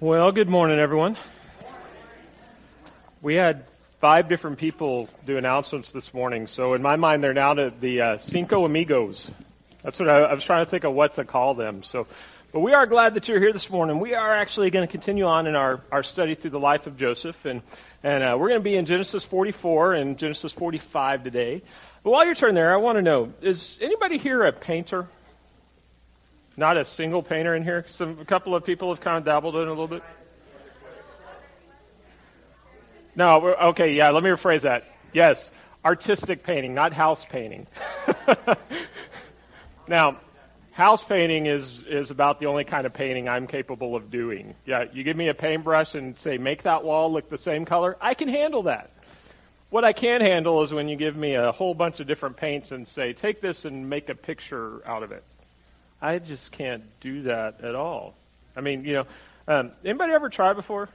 Well, good morning, everyone. We had 5 different people do announcements this morning, so in my mind, they're now the Cinco Amigos. That's what I was trying to think of what to call them. But we are glad that you're here this morning. We are actually going to continue on in our study through the life of Joseph, and we're going to be in Genesis 44 and Genesis 45 today. But while you're turning there, I want to know, is anybody here a painter? Not a single painter in here? A couple of people have kind of dabbled in it a little bit? No, okay, yeah, let me rephrase that. Yes, artistic painting, not house painting. Now, house painting is about the only kind of painting I'm capable of doing. Yeah, you give me a paintbrush and say, make that wall look the same color, I can handle that. What I can't handle is when you give me a whole bunch of different paints and say, take this and make a picture out of it. I just can't do that at all. I mean, anybody ever try before?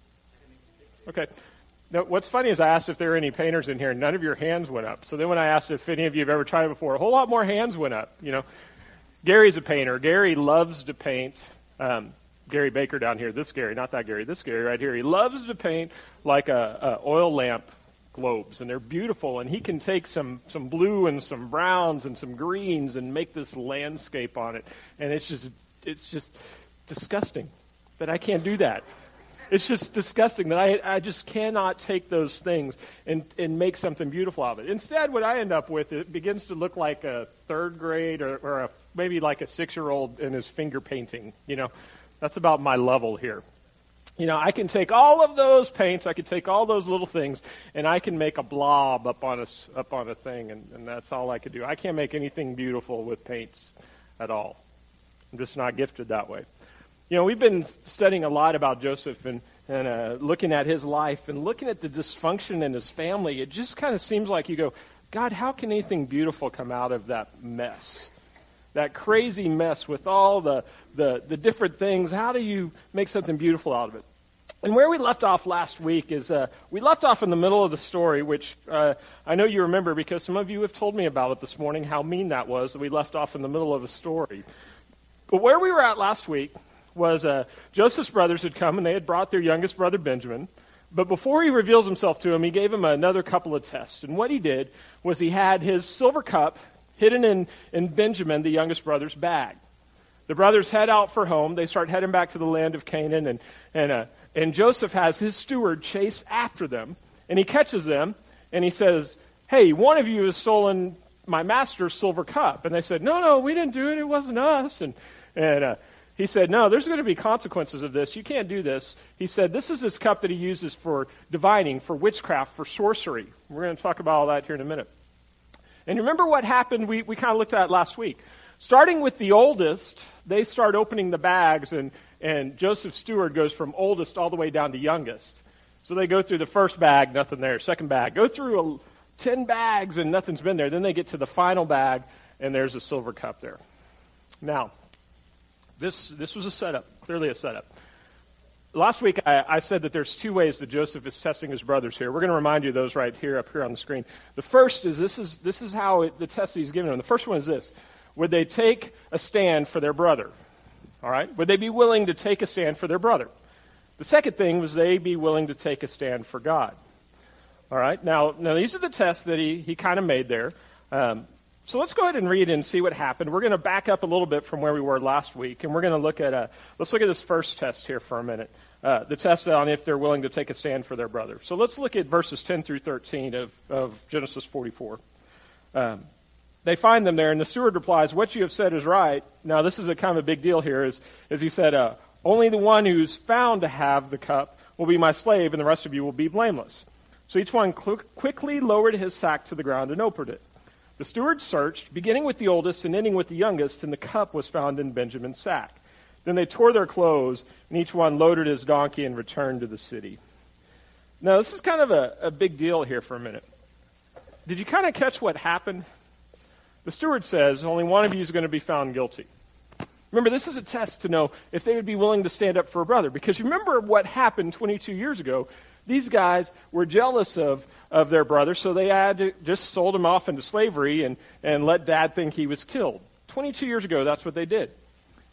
Okay. Now, what's funny is I asked if there were any painters in here, and none of your hands went up. So then when I asked if any of you have ever tried it before, a whole lot more hands went up. Gary's a painter. Gary loves to paint. Gary Baker down here, this Gary, not that Gary, this Gary right here. He loves to paint like a oil lamp globes, and they're beautiful, and he can take some blue and some browns and some greens and make this landscape on it, and it's just disgusting that I can't do that. It's just disgusting that I just cannot take those things and make something beautiful out of it. Instead, what I end up with, it begins to look like a third grade or maybe like a 6-year-old in his finger painting. That's about my level here. I can take all of those paints, I can take all those little things, and I can make a blob up on a thing, and that's all I can do. I can't make anything beautiful with paints at all. I'm just not gifted that way. We've been studying a lot about Joseph and looking at his life and looking at the dysfunction in his family. It just kind of seems like you go, God, how can anything beautiful come out of that mess? That crazy mess with all the different things. How do you make something beautiful out of it? And where we left off last week is we left off in the middle of the story, which I know you remember because some of you have told me about it this morning, how mean that was, that we left off in the middle of a story. But where we were at last week was Joseph's brothers had come and they had brought their youngest brother Benjamin. But before he reveals himself to him, he gave him another couple of tests. And what he did was he had his silver cup hidden in Benjamin, the youngest brother's bag. The brothers head out for home. They start heading back to the land of Canaan, and Joseph has his steward chase after them, and he catches them, and he says, hey, one of you has stolen my master's silver cup. And they said, no, we didn't do it. It wasn't us. And he said, no, there's going to be consequences of this. You can't do this. He said, this is this cup that he uses for divining, for witchcraft, for sorcery. We're going to talk about all that here in a minute. And remember what happened, we kind of looked at it last week. Starting with the oldest, they start opening the bags, and Joseph's steward goes from oldest all the way down to youngest. So they go through the first bag, nothing there. Second bag, go through 10 bags, and nothing's been there. Then they get to the final bag, and there's a silver cup there. Now, this was a setup, clearly a setup. Last week, I said that there's 2 ways that Joseph is testing his brothers here. We're going to remind you of those right here, up here on the screen. The first is, this is how the test he's giving them. The first one is this. Would they take a stand for their brother? All right? Would they be willing to take a stand for their brother? The second thing was they be willing to take a stand for God. All right? Now these are the tests that he kind of made there. So let's go ahead and read and see what happened. We're going to back up a little bit from where we were last week, and we're going to look at this first test here for a minute. The test on if they're willing to take a stand for their brother. So let's look at verses 10 through 13 of Genesis 44. They find them there, and the steward replies, what you have said is right. Now, this is a kind of a big deal here, as he said, only the one who's found to have the cup will be my slave, and the rest of you will be blameless. So each one quickly lowered his sack to the ground and opened it. The steward searched, beginning with the oldest and ending with the youngest, and the cup was found in Benjamin's sack. Then they tore their clothes, and each one loaded his donkey and returned to the city. Now, this is kind of a big deal here for a minute. Did you kind of catch what happened? The steward says, only one of you is going to be found guilty. Remember, this is a test to know if they would be willing to stand up for a brother. Because remember what happened 22 years ago. These guys were jealous of their brother, so they had just sold him off into slavery and let Dad think he was killed. 22 years ago, that's what they did.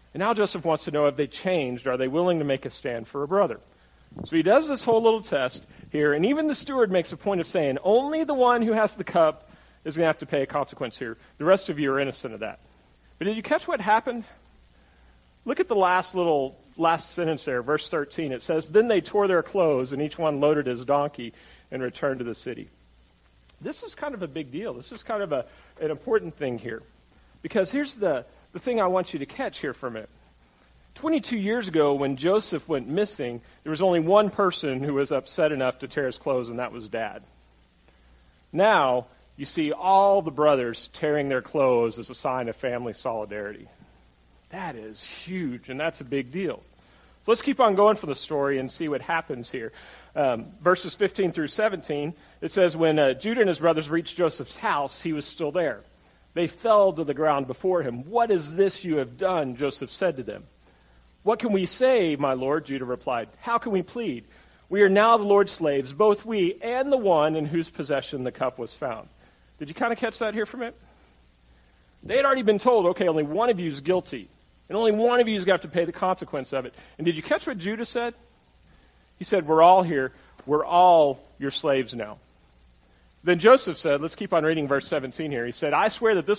And now Joseph wants to know if they changed. Are they willing to make a stand for a brother? So he does this whole little test here, and even the steward makes a point of saying, only the one who has the cup is going to have to pay a consequence here. The rest of you are innocent of that. But did you catch what happened? Look at the last sentence there, verse 13. It says, then they tore their clothes, and each one loaded his donkey and returned to the city. This is kind of a big deal. This is kind of an important thing here. Because here's the thing I want you to catch here for a minute. 22 years ago, when Joseph went missing, there was only one person who was upset enough to tear his clothes, and that was Dad. Now, you see all the brothers tearing their clothes as a sign of family solidarity. That is huge, and that's a big deal. So let's keep on going for the story and see what happens here. Verses 15 through 17, it says, when Judah and his brothers reached Joseph's house, he was still there. They fell to the ground before him. What is this you have done? Joseph said to them. What can we say, my lord? Judah replied. How can we plead? We are now the Lord's slaves, both we and the one in whose possession the cup was found. Did you kind of catch that here for a minute? They had already been told, okay, only one of you is guilty, and only one of you is going to have to pay the consequence of it. And did you catch what Judah said? He said, we're all here. We're all your slaves now. Then Joseph said, let's keep on reading verse 17 here. He said, I swear that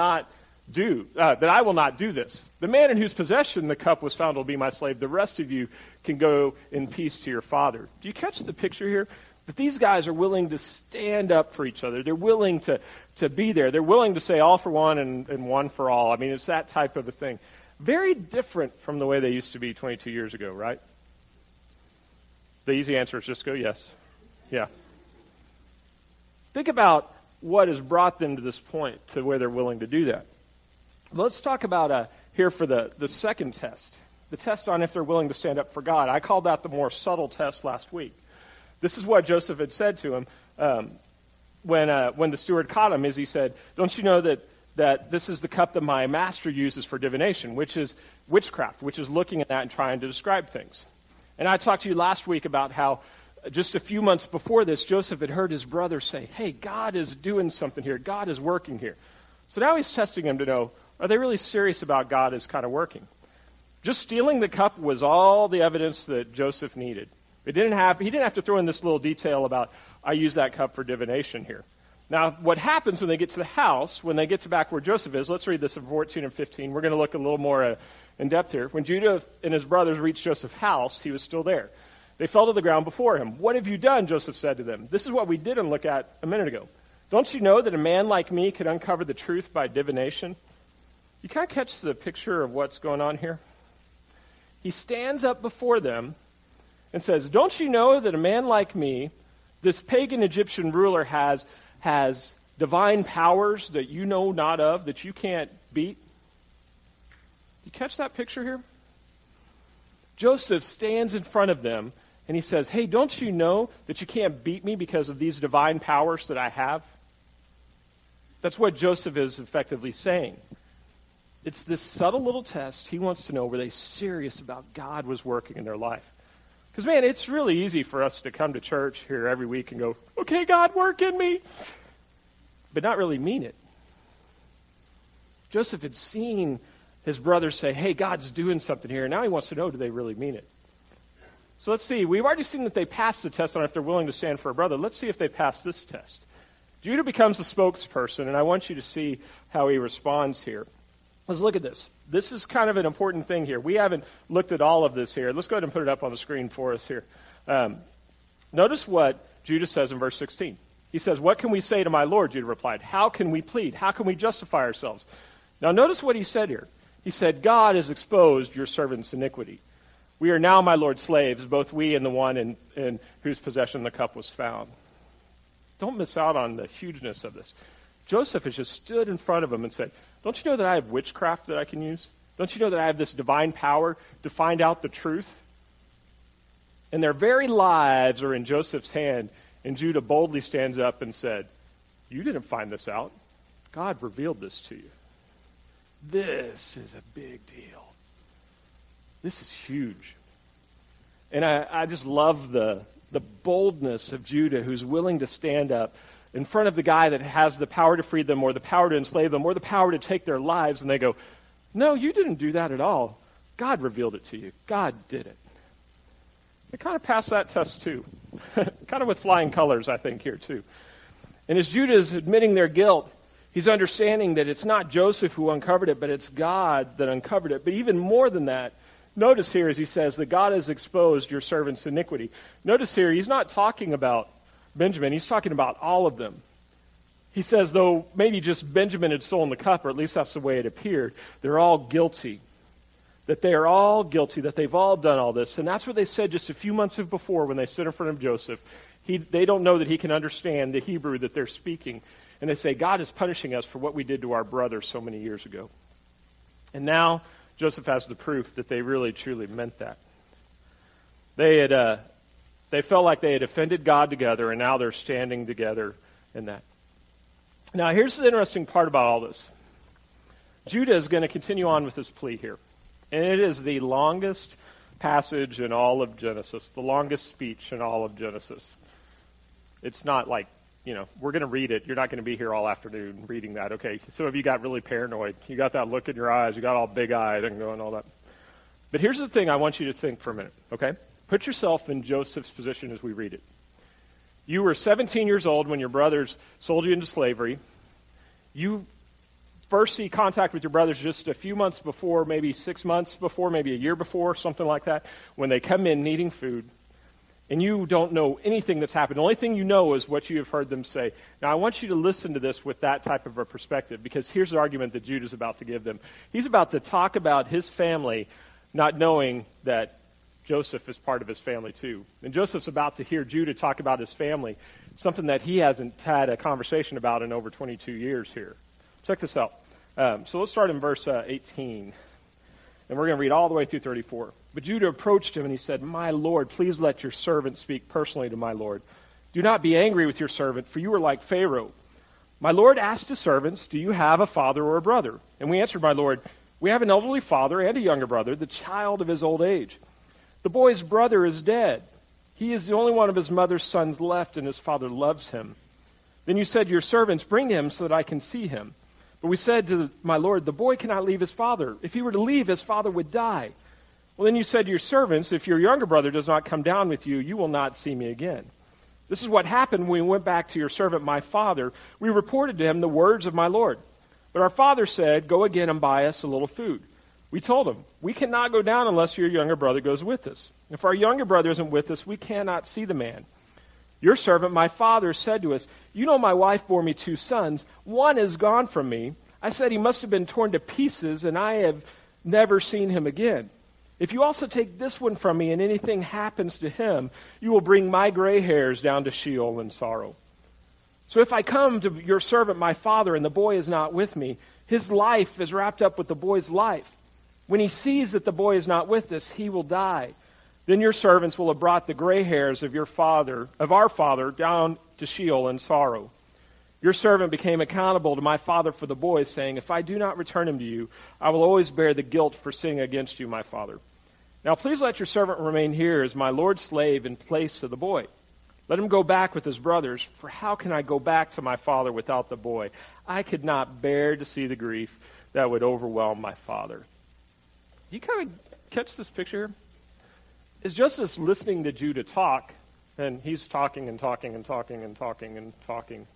I will not do this. The man in whose possession the cup was found will be my slave. The rest of you can go in peace to your father. Do you catch the picture here? That these guys are willing to stand up for each other. They're willing to be there. They're willing to say all for one and one for all. I mean, it's that type of a thing. Very different from the way they used to be 22 years ago, right? The easy answer is just go yes. Yeah. Think about what has brought them to this point to where they're willing to do that. Let's talk about here for the second test, the test on if they're willing to stand up for God. I called that the more subtle test last week. This is what Joseph had said to him when the steward caught him, is he said, don't you know that this is the cup that my master uses for divination, which is witchcraft, which is looking at that and trying to describe things. And I talked to you last week about how just a few months before this, Joseph had heard his brother say, hey, God is doing something here. God is working here. So now he's testing him to know, are they really serious about God is kind of working? Just stealing the cup was all the evidence that Joseph needed. He didn't have to throw in this little detail about, I use that cup for divination here. Now, what happens when they get to the house, when they get to back where Joseph is, let's read this in 14 and 15. We're going to look a little more in depth here. When Judah and his brothers reached Joseph's house, he was still there. They fell to the ground before him. What have you done? Joseph said to them. This is what we didn't look at a minute ago. Don't you know that a man like me could uncover the truth by divination? You kind of catch the picture of what's going on here? He stands up before them and says, don't you know that a man like me, this pagan Egyptian ruler, has divine powers that you know not of, that you can't beat? You catch that picture here? Joseph stands in front of them and he says, hey, don't you know that you can't beat me because of these divine powers that I have? That's what Joseph is effectively saying. It's this subtle little test. He wants to know, were they serious about God was working in their life? Because, man, it's really easy for us to come to church here every week and go, okay, God, work in me, but not really mean it. Joseph had seen his brothers say, hey, God's doing something here. Now he wants to know, do they really mean it? So let's see. We've already seen that they passed the test on if they're willing to stand for a brother. Let's see if they pass this test. Judah becomes the spokesperson, and I want you to see how he responds here. Let's look at this. This is kind of an important thing here. We haven't looked at all of this here. Let's go ahead and put it up on the screen for us here. Notice what Judah says in verse 16. He says, what can we say to my Lord? Judah replied. How can we plead? How can we justify ourselves? Now notice what he said here. He said, God has exposed your servant's iniquity. We are now my Lord's slaves, both we and the one in whose possession the cup was found. Don't miss out on the hugeness of this. Joseph has just stood in front of him and said, don't you know that I have witchcraft that I can use? Don't you know that I have this divine power to find out the truth? And their very lives are in Joseph's hand, and Judah boldly stands up and said, you didn't find this out. God revealed this to you. This is a big deal. This is huge. And I just love the boldness of Judah, who's willing to stand up in front of the guy that has the power to free them or the power to enslave them or the power to take their lives, and they go, no, you didn't do that at all. God revealed it to you. God did it. They kind of passed that test too. Kind of with flying colors, I think, here too. And as Judah is admitting their guilt, he's understanding that it's not Joseph who uncovered it, but it's God that uncovered it. But even more than that, notice here as he says that God has exposed your servant's iniquity. Notice here, he's not talking about Benjamin. He's talking about all of them. He says, though maybe just Benjamin had stolen the cup, or at least that's the way it appeared, they're all guilty. That they are all guilty, that they've all done all this. And that's what they said just a few months before when they stood in front of Joseph. They don't know that he can understand the Hebrew that they're speaking. And they say, God is punishing us for what we did to our brother so many years ago. And now Joseph has the proof that they really, truly meant that. They felt like they had offended God together, and now they're standing together in that. Now, here's the interesting part about all this. Judah is going to continue on with his plea here. And it is the longest passage in all of Genesis, the longest speech in all of Genesis. It's not like, we're going to read it. You're not going to be here all afternoon reading that. Okay, some of you got really paranoid. You got that look in your eyes. You got all big-eyed and going all that. But here's the thing I want you to think for a minute, okay? Put yourself in Joseph's position as we read it. You were 17 years old when your brothers sold you into slavery. You first see contact with your brothers just a few months before, maybe 6 months before, maybe a year before, something like that, when they come in needing food. And you don't know anything that's happened. The only thing you know is what you have heard them say. Now, I want you to listen to this with that type of a perspective, because here's the argument that Judah's about to give them. He's about to talk about his family, not knowing that Joseph is part of his family too. And Joseph's about to hear Judah talk about his family, something that he hasn't had a conversation about in over 22 years here. Check this out. So let's start in verse 18. And we're going to read all the way through 34. But Judah approached him and he said, My Lord, please let your servant speak personally to my Lord. Do not be angry with your servant, for you are like Pharaoh. My Lord asked his servants, Do you have a father or a brother? And we answered, My Lord, we have an elderly father and a younger brother, the child of his old age. The boy's brother is dead. He is the only one of his mother's sons left, and his father loves him. Then you said to your servants, Bring him so that I can see him. But we said to my Lord, The boy cannot leave his father. If he were to leave, his father would die. Well, then you said to your servants, If your younger brother does not come down with you, you will not see me again. This is what happened when we went back to your servant, my father. We reported to him the words of my Lord. But our father said, Go again and buy us a little food. We told him, We cannot go down unless your younger brother goes with us. If our younger brother isn't with us, we cannot see the man. Your servant, my father, said to us, You know my wife bore me 2 sons. One is gone from me. I said he must have been torn to pieces, and I have never seen him again. If you also take this one from me and anything happens to him, you will bring my gray hairs down to Sheol in sorrow. So if I come to your servant, my father, and the boy is not with me, his life is wrapped up with the boy's life. When he sees that the boy is not with us, he will die. Then your servants will have brought the gray hairs of our father, down to Sheol in sorrow. Your servant became accountable to my father for the boy, saying, If I do not return him to you, I will always bear the guilt for sinning against you, my father. Now please let your servant remain here as my Lord's slave in place of the boy. Let him go back with his brothers, for how can I go back to my father without the boy? I could not bear to see the grief that would overwhelm my father. Do you kind of catch this picture? It's Joseph listening to Judah talk, and he's talking and talking and talking and talking and talking,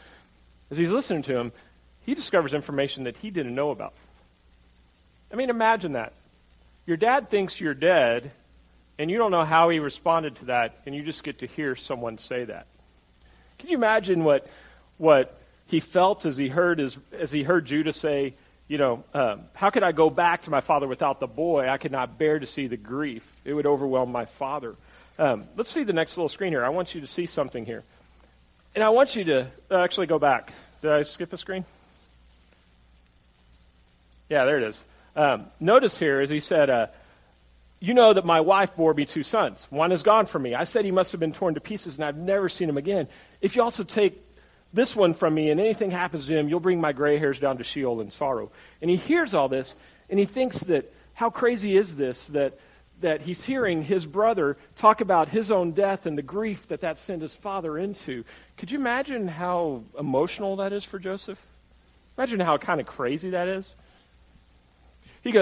As he's listening to him, he discovers information that he didn't know about. I mean, imagine that. Your dad thinks you're dead, and you don't know how he responded to that, and you just get to hear someone say that. Can you imagine what he felt as he heard Judah say, how could I go back to my father without the boy? I could not bear to see the grief. It would overwhelm my father. Let's see the next little screen here. I want you to see something here. And I want you to actually go back. Did I skip a screen? Yeah, there it is. Notice here, as he said, you know that my wife bore me 2 sons. One is gone from me. I said he must have been torn to pieces, and I've never seen him again. If you also take this one from me, and anything happens to him, you'll bring my gray hairs down to Sheol in sorrow. And he hears all this, and he thinks that, how crazy is this, that he's hearing his brother talk about his own death and the grief that sent his father into. Could you imagine how emotional that is for Joseph? Imagine how kind of crazy that is. He goes,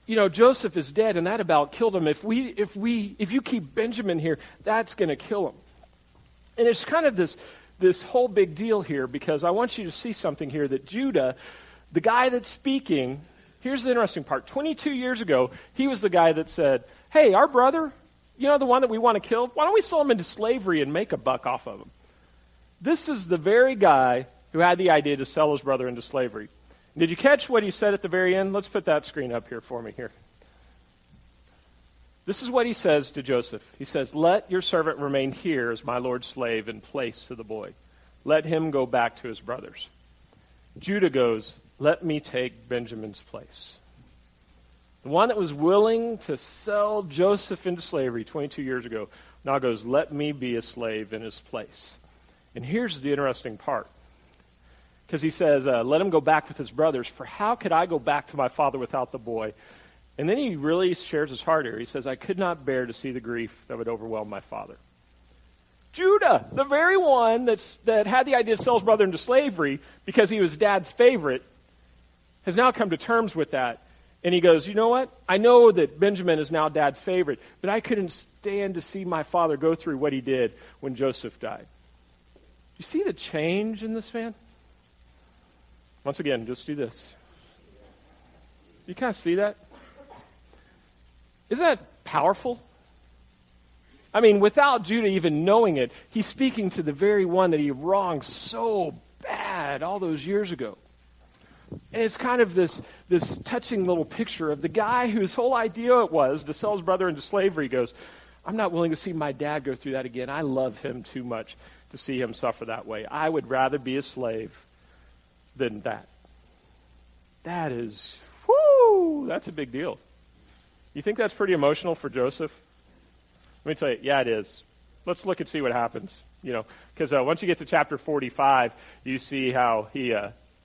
Joseph is dead and that about killed him. If you keep Benjamin here, that's going to kill him. And it's kind of this whole big deal here, because I want you to see something here, that Judah, the guy that's speaking, here's the interesting part. 22 years ago, he was the guy that said, hey, our brother, the one that we want to kill, why don't we sell him into slavery and make a buck off of him? This is the very guy who had the idea to sell his brother into slavery. Did you catch what he said at the very end? Let's put that screen up here for me here. This is what he says to Joseph. He says, let your servant remain here as my Lord's slave in place to the boy. Let him go back to his brothers. Judah goes, let me take Benjamin's place. The one that was willing to sell Joseph into slavery 22 years ago now goes, let me be a slave in his place. And here's the interesting part. Because he says, let him go back with his brothers, for how could I go back to my father without the boy? And then he really shares his heart here. He says, I could not bear to see the grief that would overwhelm my father. Judah, the very one that had the idea to sell his brother into slavery because he was dad's favorite, has now come to terms with that. And he goes, you know what? I know that Benjamin is now dad's favorite, but I couldn't stand to see my father go through what he did when Joseph died. You see the change in this man? Once again, just do this. You kind of see that? Isn't that powerful? I mean, without Judah even knowing it, he's speaking to the very one that he wronged so bad all those years ago. And it's kind of this touching little picture of the guy whose whole idea it was to sell his brother into slavery. He goes, I'm not willing to see my dad go through that again. I love him too much to see him suffer that way. I would rather be a slave than that. That is, that's a big deal. You think that's pretty emotional for Joseph? Let me tell you, yeah, it is. Let's look and see what happens. Because once you get to chapter 45, you see how he,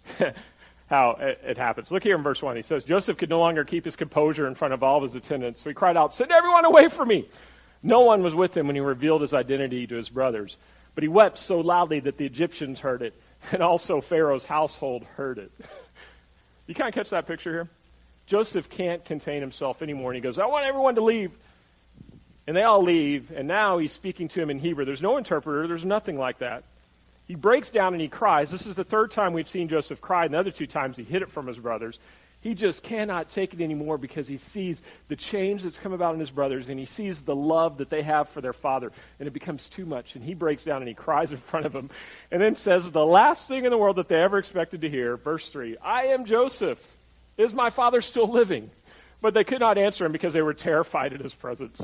how it happens. Look here in verse 1. He says, Joseph could no longer keep his composure in front of all of his attendants, so he cried out, send everyone away from me. No one was with him when he revealed his identity to his brothers. But he wept so loudly that the Egyptians heard it, and also Pharaoh's household heard it. You kind of catch that picture here? Joseph can't contain himself anymore, and he goes, I want everyone to leave. And they all leave, and now he's speaking to him in Hebrew. There's no interpreter. There's nothing like that. He breaks down and he cries. This is the third time we've seen Joseph cry, and the other two times he hid it from his brothers. He just cannot take it anymore because he sees the change that's come about in his brothers, and he sees the love that they have for their father, and it becomes too much. And he breaks down and he cries in front of them, and then says the last thing in the world that they ever expected to hear, verse 3, I am Joseph. Is my father still living? But they could not answer him because they were terrified at his presence.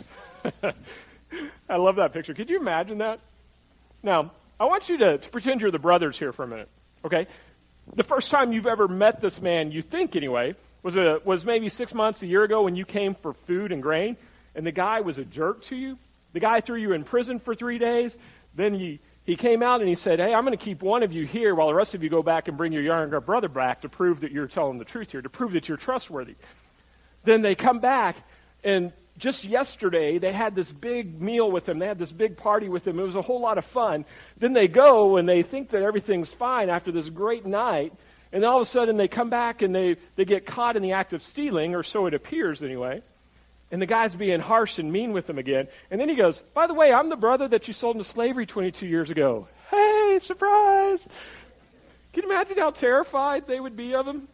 I love that picture. Could you imagine that? Now, I want you to pretend you're the brothers here for a minute, okay? The first time you've ever met this man, you think anyway, was maybe 6 months, a year ago when you came for food and grain, and the guy was a jerk to you. The guy threw you in prison for 3 days. Then he came out and he said, hey, I'm going to keep one of you here while the rest of you go back and bring your younger brother back to prove that you're telling the truth here, to prove that you're trustworthy. Then they come back, and just yesterday, they had this big meal with him. They had this big party with him. It was a whole lot of fun. Then they go, and they think that everything's fine after this great night. And then all of a sudden, they come back, and they get caught in the act of stealing, or so it appears anyway. And the guy's being harsh and mean with them again. And then he goes, by the way, I'm the brother that you sold into slavery 22 years ago. Hey, surprise. Can you imagine how terrified they would be of him?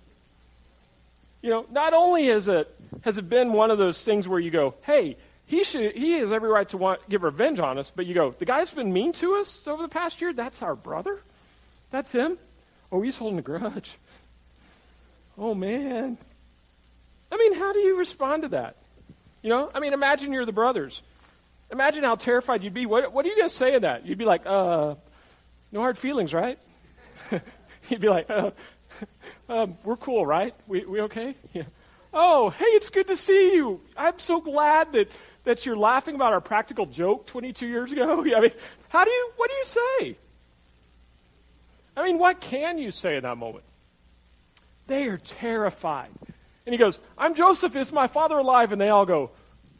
Not only has it been one of those things where you go, hey, he has every right to give revenge on us, but you go, the guy's been mean to us over the past year, that's our brother? That's him? Oh, he's holding a grudge. Oh, man. I mean, how do you respond to that? Imagine you're the brothers. Imagine how terrified you'd be. What are you going to say to that? You'd be like, no hard feelings, right? You'd be like, we're cool, right? We okay? Yeah. Oh, hey, it's good to see you. I'm so glad that you're laughing about our practical joke 22 years ago. I mean, what do you say? I mean, what can you say in that moment? They are terrified. And he goes, I'm Joseph, is my father alive? And they all go.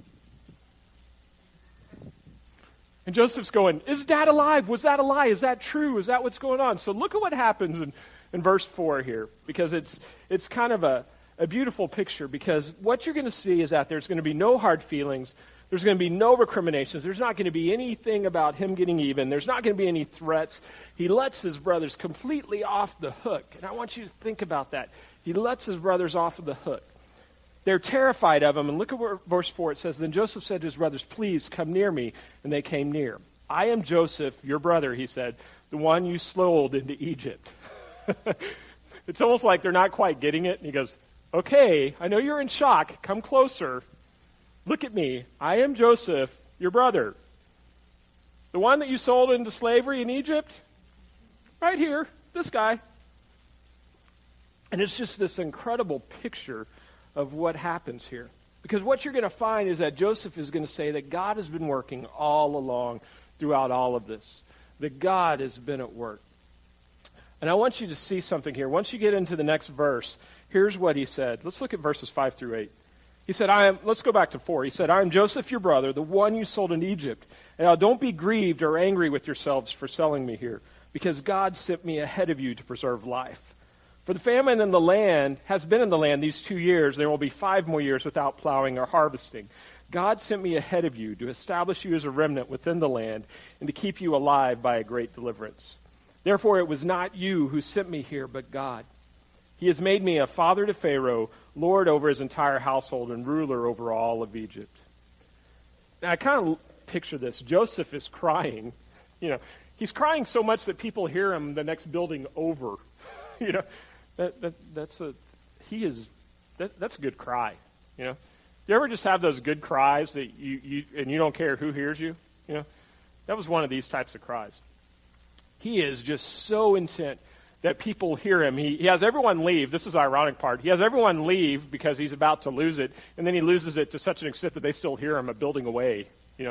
And Joseph's going, is dad alive? Was that a lie? Is that true? Is that what's going on? So look at what happens in verse 4 here, because it's kind of a a beautiful picture, because what you're going to see is that there's going to be no hard feelings. There's going to be no recriminations. There's not going to be anything about him getting even. There's not going to be any threats. He lets his brothers completely off the hook. And I want you to think about that. He lets his brothers off of the hook. They're terrified of him. And look at verse 4. It says, "Then Joseph said to his brothers, 'Please come near me.' And they came near. 'I am Joseph, your brother,' he said, 'the one you sold into Egypt.'" It's almost like they're not quite getting it. And he goes, "Okay, I know you're in shock. Come closer. Look at me. I am Joseph, your brother. The one that you sold into slavery in Egypt? Right here, this guy." And it's just this incredible picture of what happens here. Because what you're going to find is that Joseph is going to say that God has been working all along throughout all of this. That God has been at work. And I want you to see something here. Once you get into the next verse, here's what he said. Let's look at verses 5 through 8. He said, let's go back to 4. He said, "I am Joseph, your brother, the one you sold in Egypt. And now don't be grieved or angry with yourselves for selling me here, because God sent me ahead of you to preserve life. For the famine in the land has been in the land these 2 years. There will be 5 more years without plowing or harvesting. God sent me ahead of you to establish you as a remnant within the land and to keep you alive by a great deliverance. Therefore it was not you who sent me here, but God. He has made me a father to Pharaoh, lord over his entire household, and ruler over all of Egypt." Now I kind of picture this. Joseph is crying. He's crying so much that people hear him the next building over. That's a good cry. You ever just have those good cries that you don't care who hears you? That was one of these types of cries. He is just so intent that people hear him. He has everyone leave. This is the ironic part. He has everyone leave because he's about to lose it, and then he loses it to such an extent that they still hear him a building away.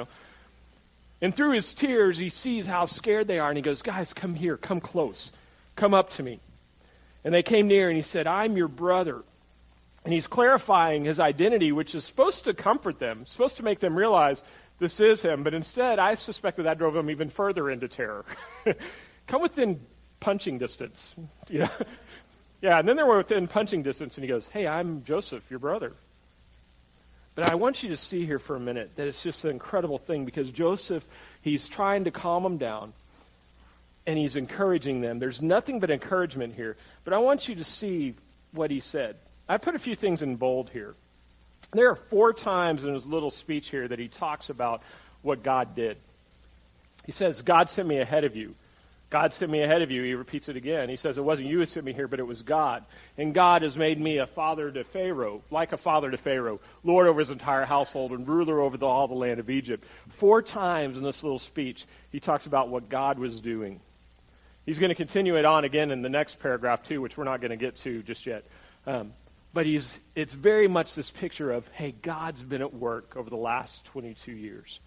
And through his tears, he sees how scared they are, and he goes, "Guys, come here, come close, come up to me." And they came near, and he said, "I'm your brother." And he's clarifying his identity, which is supposed to comfort them, supposed to make them realize this is him. But instead, I suspect that drove them even further into terror. Come within punching distance. Yeah, and then they were within punching distance, and he goes, "Hey, I'm Joseph, your brother." But I want you to see here for a minute that it's just an incredible thing, because Joseph, he's trying to calm them down, and he's encouraging them. There's nothing but encouragement here. But I want you to see what he said. I put a few things in bold here. There are 4 times in his little speech here that he talks about what God did. He says, "God sent me ahead of you." God sent me ahead of you. He repeats it again. He says, "It wasn't you who sent me here, but it was God. And God has made me a father to Pharaoh, like a father to Pharaoh, lord over his entire household, and ruler over all the land of Egypt." 4 times in this little speech, he talks about what God was doing. He's going to continue it on again in the next paragraph too, which we're not going to get to just yet. But it's very much this picture of, hey, God's been at work over the last 22 years.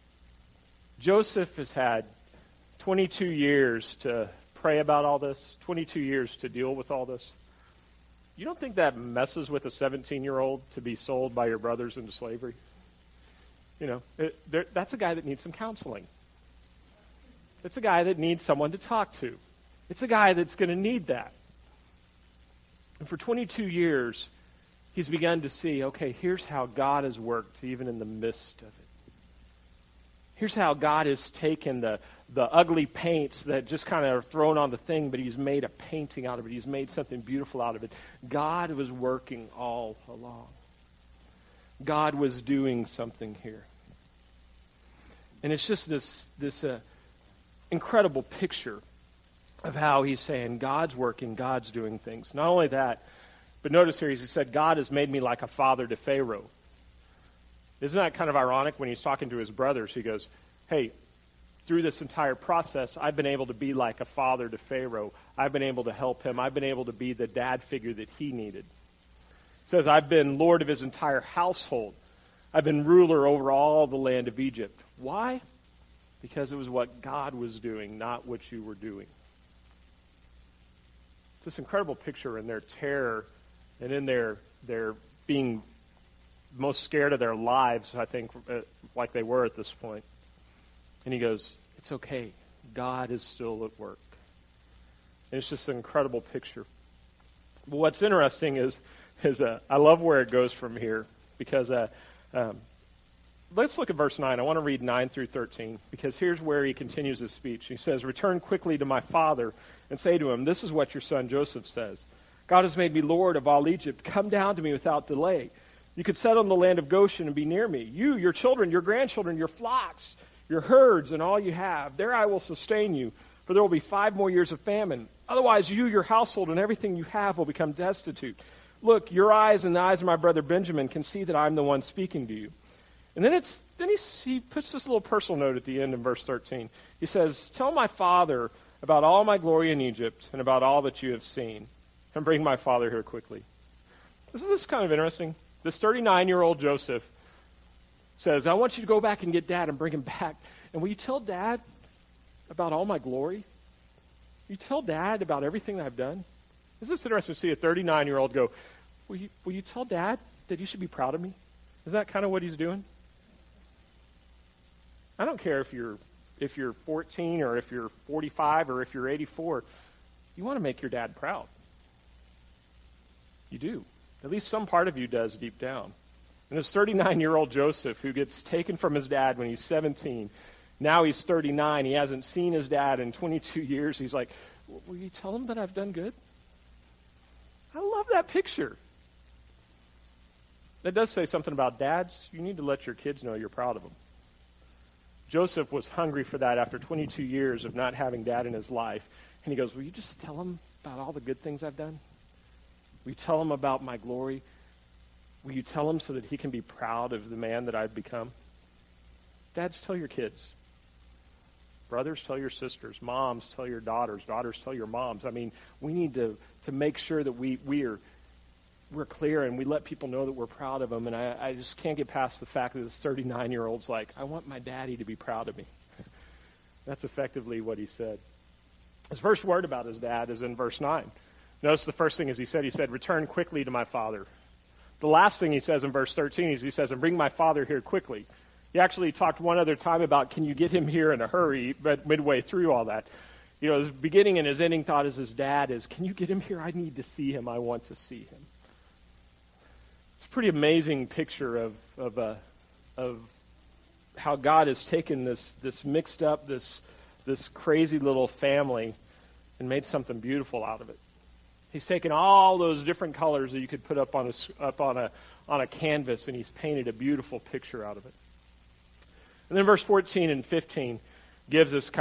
Joseph has had 22 years to pray about all this, 22 years to deal with all this. You don't think that messes with a 17-year-old to be sold by your brothers into slavery? That's a guy that needs some counseling. It's a guy that needs someone to talk to. It's a guy that's going to need that. And for 22 years, he's begun to see, okay, here's how God has worked even in the midst of it. Here's how God has taken the ugly paints that just kind of are thrown on the thing, but he's made a painting out of it. He's made something beautiful out of it. God was working all along. God was doing something here. And it's just this incredible picture of how he's saying God's working, God's doing things. Not only that, but notice here he said, "God has made me like a father to Pharaoh." Isn't that kind of ironic? When he's talking to his brothers, he goes, "Hey, through this entire process, I've been able to be like a father to Pharaoh. I've been able to help him. I've been able to be the dad figure that he needed." It says, "I've been lord of his entire household. I've been ruler over all the land of Egypt." Why? Because it was what God was doing, not what you were doing. It's this incredible picture in their terror and in their being most scared of their lives, I think, like they were at this point. And he goes, it's okay. God is still at work. And it's just an incredible picture. But what's interesting is I love where it goes from here, because let's look at verse 9. I want to read 9 through 13, because here's where he continues his speech. He says, "Return quickly to my father and say to him, 'This is what your son Joseph says. God has made me Lord of all Egypt. Come down to me without delay. You could settle in the land of Goshen and be near me. You, your children, your grandchildren, your flocks, your herds, and all you have. There I will sustain you, for there will be 5 more years of famine. Otherwise you, your household, and everything you have will become destitute. Look, your eyes and the eyes of my brother Benjamin can see that I'm the one speaking to you.'" And then he puts this little personal note at the end in verse 13. He says, "Tell my father about all my glory in Egypt and about all that you have seen, and bring my father here quickly." Isn't this kind of interesting? This 39-year-old Joseph says, "I want you to go back and get Dad and bring him back. And will you tell Dad about all my glory? Will you tell Dad about everything that I've done?" Isn't this interesting to see a 39-year-old go, will you tell Dad that you should be proud of me? Is that kind of what he's doing? I don't care if you're 14 or if you're 45 or if you're 84. You want to make your dad proud. You do. At least some part of you does deep down. And this 39-year-old Joseph, who gets taken from his dad when he's 17, now he's 39. He hasn't seen his dad in 22 years. He's like, "Will you tell him that I've done good?" I love that picture. That does say something about dads. You need to let your kids know you're proud of them. Joseph was hungry for that after 22 years of not having dad in his life. And he goes, "Will you just tell him about all the good things I've done? Will you tell him about my glory? Will you tell him so that he can be proud of the man that I've become?" Dads, tell your kids. Brothers, tell your sisters. Moms, tell your daughters. Daughters, tell your moms. I mean, we need to make sure that we're clear and we let people know that we're proud of them. And I just can't get past the fact that this 39-year-old's like, "I want my daddy to be proud of me." That's effectively what he said. His first word about his dad is in verse 9. Notice the first thing is he said, "Return quickly to my father." The last thing he says in verse 13 is he says, "And bring my father here quickly." He actually talked one other time about, can you get him here in a hurry, but midway through all that. His beginning and his ending thought as his dad is, can you get him here? I need to see him. I want to see him. It's a pretty amazing picture of how God has taken this mixed up, this crazy little family and made something beautiful out of it. He's taken all those different colors that you could put up on a canvas, and he's painted a beautiful picture out of it. And then verse 14 and 15 gives us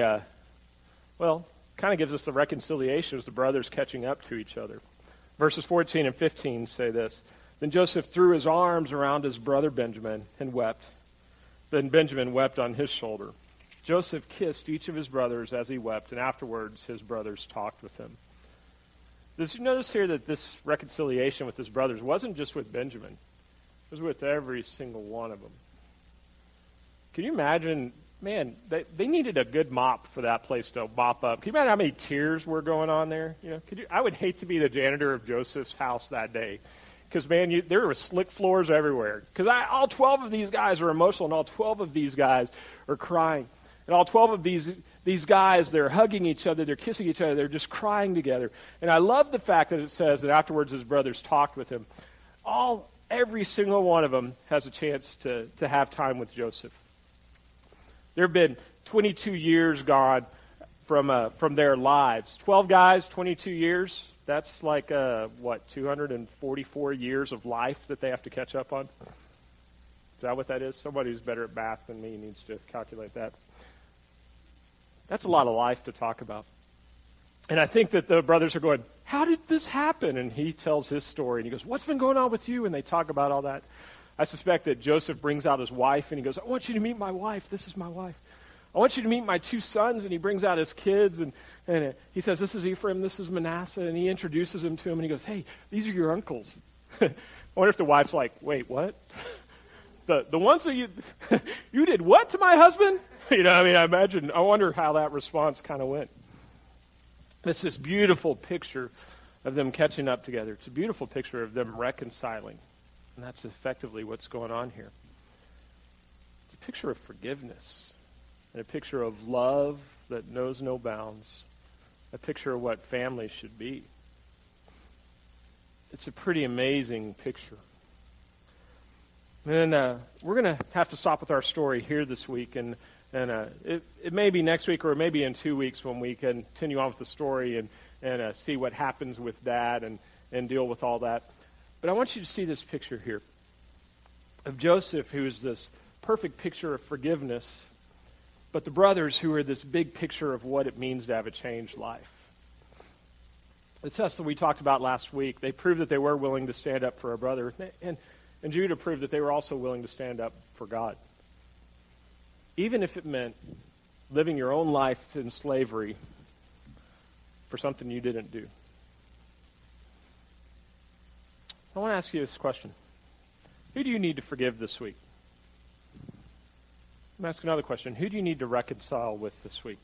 gives us the reconciliation as the brothers catching up to each other. Verses 14 and 15 say this: "Then Joseph threw his arms around his brother Benjamin and wept. Then Benjamin wept on his shoulder. Joseph kissed each of his brothers as he wept, and afterwards his brothers talked with him." Did you notice here that this reconciliation with his brothers wasn't just with Benjamin? It was with every single one of them. Can you imagine, man, they needed a good mop for that place to mop up. Can you imagine how many tears were going on there? I would hate to be the janitor of Joseph's house that day. Because, man, there were slick floors everywhere. Because all 12 of these guys are emotional, and all 12 of these guys are crying. And all 12 of these guys, they're hugging each other, they're kissing each other, they're just crying together. And I love the fact that it says that afterwards his brothers talked with him. Every single one of them has a chance to have time with Joseph. There have been 22 years gone from their lives. 12 guys, 22 years. That's like, 244 years of life that they have to catch up on? Is that what that is? Somebody who's better at math than me needs to calculate that. That's a lot of life to talk about. And I think that the brothers are going, "How did this happen?" And he tells his story, and he goes, "What's been going on with you?" And they talk about all that. I suspect that Joseph brings out his wife, and he goes, "I want you to meet my wife. This is my wife. I want you to meet my 2 sons." And he brings out his kids, and he says, "This is Ephraim, this is Manasseh." And he introduces them to him, and he goes, "Hey, these are your uncles." I wonder if the wife's like, "Wait, what? The ones that you did what to my husband?" I wonder how that response kind of went. It's this beautiful picture of them catching up together. It's a beautiful picture of them reconciling. And that's effectively what's going on here. It's a picture of forgiveness, and a picture of love that knows no bounds, a picture of what family should be. It's a pretty amazing picture. And we're going to have to stop with our story here this week, and it may be next week or it may be in 2 weeks when we continue on with the story and see what happens with Dad and deal with all that. But I want you to see this picture here of Joseph, who is this perfect picture of forgiveness, but the brothers who are this big picture of what it means to have a changed life. The test that we talked about last week, they proved that they were willing to stand up for a brother, and Judah proved that they were also willing to stand up for God. Even if it meant living your own life in slavery for something you didn't do. I want to ask you this question. Who do you need to forgive this week? Let me ask another question. Who do you need to reconcile with this week?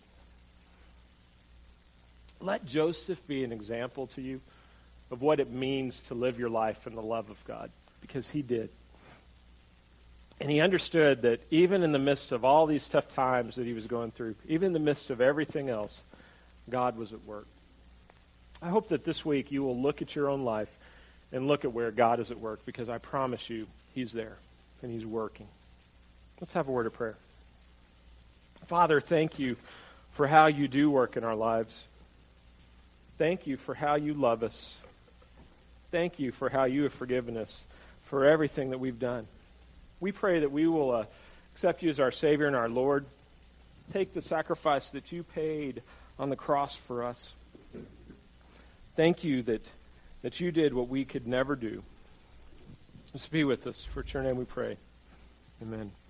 Let Joseph be an example to you of what it means to live your life in the love of God, because he did. And he understood that even in the midst of all these tough times that he was going through, even in the midst of everything else, God was at work. I hope that this week you will look at your own life and look at where God is at work, because I promise you, he's there and he's working. Let's have a word of prayer. Father, thank you for how you do work in our lives. Thank you for how you love us. Thank you for how you have forgiven us for everything that we've done. We pray that we will accept you as our Savior and our Lord. Take the sacrifice that you paid on the cross for us. Thank you that you did what we could never do. Just be with us. For your name we pray. Amen.